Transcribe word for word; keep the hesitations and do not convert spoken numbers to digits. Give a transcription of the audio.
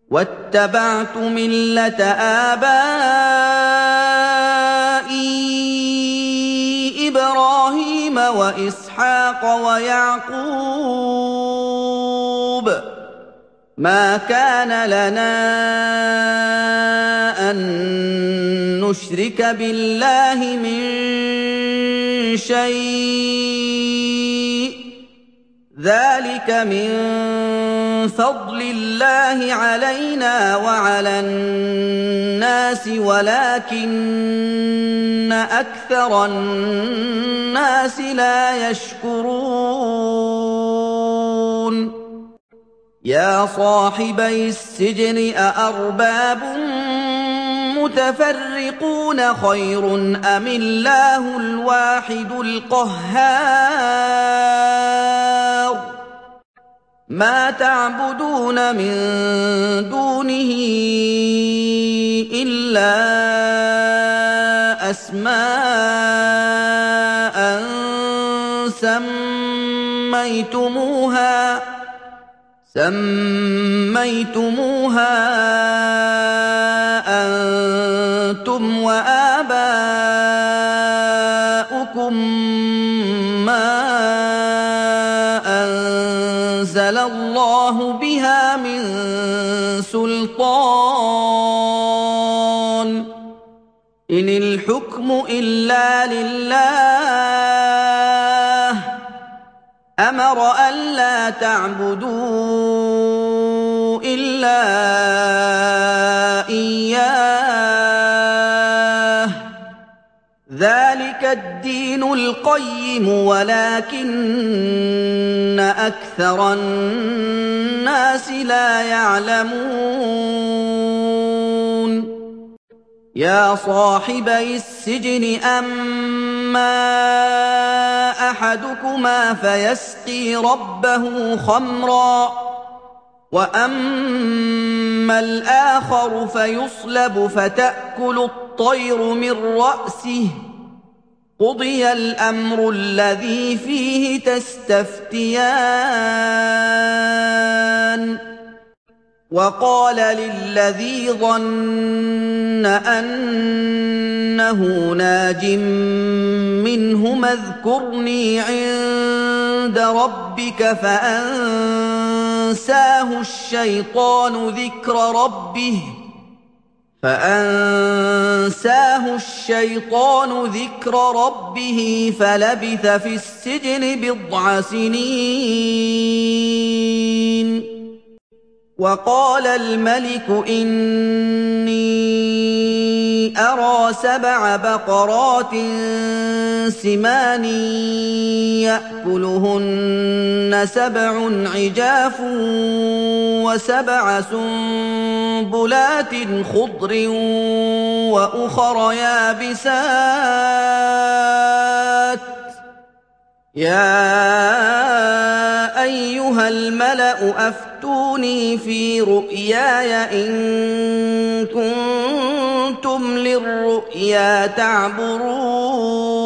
وَاتَّبَعْتُ مِلَّةَ آبَائِي إِبْرَاهِيمَ وَإِسْحَاقَ وَيَعْقُوبَ ۚ مَا كَانَ لَنَا أَن نُّشْرِكَ بِاللَّهِ مِن شَيْءٍ ۚ ذَٰلِكَ مِن فَضْلِ اللَّهِ عَلَيْنَا وَعَلَى النَّاسِ وَلَٰكِنَّ أَكْثَرَ النَّاسِ لَا يَشْكُرُونَ يَا صَاحِبَيِ السِّجْنِ أَأَرْبَابٌ مُّتَفَرِّقُونَ خَيْرٌ أَمِ اللَّهُ الْوَاحِدُ الْقَهَّارُ مَا تَعْبُدُونَ مِن دُونِهِ إِلَّا أَسْمَاءً سَمَّيْتُمُوهَا سَمَّيْتُمُوهَا أَنتُمْ وَآبَاؤُكُم مَّا أَنزَلَ اللَّهُ بِهَا مِن سُلْطَانٍ ۚ إِنِ الْحُكْمُ إِلَّا لِلَّهِ ۚ أَمَرَ أَلَّا تَعْبُدُوا إِلَّا إِيَّاهُ ۚ ذَٰلِكَ الدِّينُ الْقَيِّمُ وَلَٰكِنَّ أَكْثَرَ النَّاسِ لَا يَعْلَمُونَ يَا صَاحِبَيِ السِّجْنِ أَمَّا أَحَدُكُمَا فَيَسْقِي رَبَّهُ خَمْرًا وَأَمَّا الْآخَرُ فَيُصْلَبُ فَتَأْكُلُ الطَّيْرُ مِن رَّأْسِهِ ۚ قُضِيَ الْأَمْرُ الَّذِي فِيهِ تَسْتَفْتِيَانِ وَقَالَ لِلَّذِي ظَنَّ أَنَّهُ نَاجٍ مِّنْهُمَا اذْكُرْنِي عِندَ رَبِّكَ فَأَنسَاهُ الشَّيْطَانُ ذِكْرَ رَبِّهِ فَأَنسَاهُ الشَّيْطَانُ ذِكْرَ رَبِّهِ فَلَبِثَ فِي السِّجْنِ بِضْعَ سِنِينَ وَقَالَ الْمَلِكُ إِنِّي أَرَىٰ سَبْعَ بَقَرَاتٍ سِمَانٍ يَأْكُلُهُنَّ سَبْعٌ عِجَافٌ وَسَبْعَ سُنبُلَاتٍ خُضْرٍ وَأُخَرَ يَابِسَاتٍ يَا أَيُّهَا الْمَلَأُ أَفْتُونِي فِي رُؤْيَايَ إِن كُنتُمْ لِلرُّؤْيَا تَعْبُرُونَ